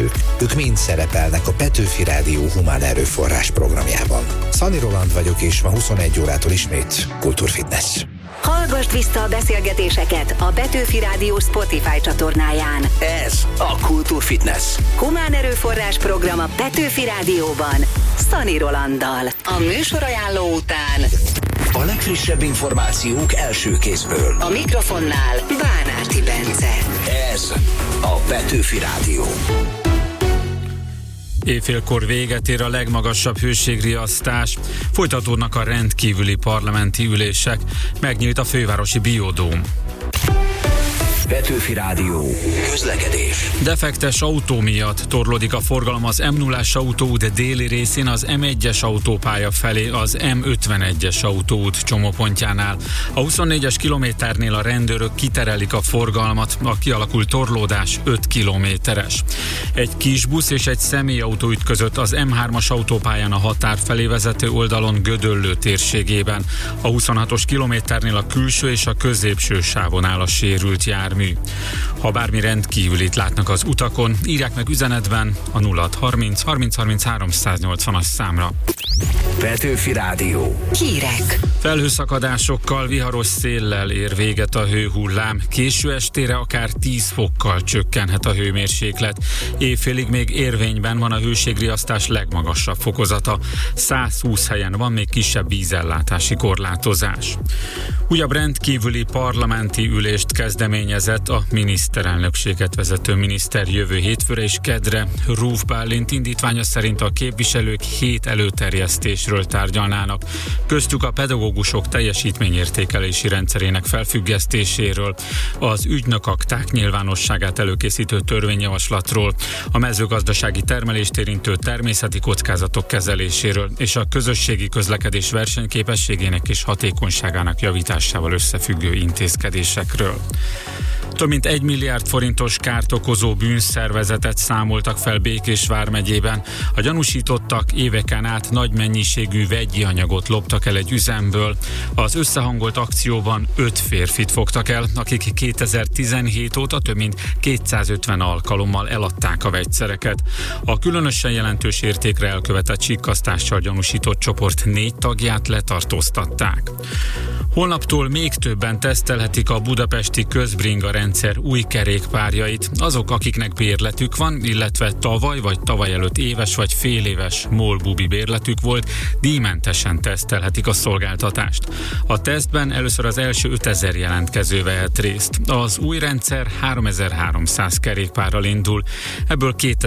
szervezők. Ők mind szerepelnek a Petőfi Rádió humán erőforrás programjában. Szani Roland vagyok, és ma 21 órától ismét Kultúrfitness. Hallgasd vissza a beszélgetéseket a Petőfi Rádió Spotify csatornáján. Ez a Kultúrfitness. Humán erőforrás program a Petőfi Rádióban, Szani Rolanddal. A műsorajánló után a legfrissebb információk első kézből. A mikrofonnál Bánárti Bence. Ez a Petőfi Rádió. Éjfélkor véget ér a legmagasabb hőségriasztás, folytatódnak a rendkívüli parlamenti ülések, megnyílt a fővárosi biodóm. Petőfi Rádió. Közlekedés. Defektes autó miatt torlódik a forgalom az M0-as autóút déli részén az M1-es autópálya felé az M51-es autóút csomópontjánál. A 24-es kilométernél a rendőrök kiterelik a forgalmat, a kialakult torlódás 5 kilométeres. Egy kisbusz és egy személyautó ütközött az M3-as autópályán a határ felé vezető oldalon Gödöllő térségében. A 26-os kilométernél a külső és a középső sávon áll a sérült jármű. Ha bármi rendkívülit látnak az utakon, írják meg üzenetben a 0630 30 33 180-as számra. Petőfi Rádió. Hírek. Felhőszakadásokkal, viharos széllel ér véget a hőhullám. Késő estére akár 10 fokkal csökkenhet a hőmérséklet. Éjfélig még érvényben van a hőségriasztás legmagasabb fokozata. 120 helyen van még kisebb vízellátási korlátozás. Újabb rendkívüli parlamenti ülést kezdeményezett a miniszterelnökséget vezető miniszter jövő hétfőre és kedre. Rúf Bálint indítványa szerint a képviselők 7 előterjesztésről tárgyalnának, köztük a pedagógusok teljesítményértékelési rendszerének felfüggesztéséről, az ügynökakták nyilvánosságát előkészítő törvényjavaslatról, a mezőgazdasági termelést érintő természeti kockázatok kezeléséről és a közösségi közlekedés versenyképességének és hatékonyságának javításával összefüggő intézkedésekről. Több mint 1 milliárd forintos kárt okozó bűnszervezetet számoltak fel Békés vármegyében. A gyanúsítottak éveken át nagy mennyiségű vegyi anyagot loptak el egy üzemből. Az összehangolt akcióban 5 férfit fogtak el, akik 2017 óta több mint 250 alkalommal eladták a vegyszereket. A különösen jelentős értékre elkövetett sikkasztással gyanúsított csoport 4 tagját letartóztatták. Holnaptól még többen tesztelhetik a budapesti közbringa rendszer új kerékpárjait. Azok, akiknek bérletük van, illetve tavaly vagy tavaly előtt éves vagy féléves MOL-bubi bérletük volt, díjmentesen tesztelhetik a szolgáltatást. A tesztben először az első 5000 jelentkező vehet részt. Az új rendszer 3300 kerékpárral indul, ebből 2000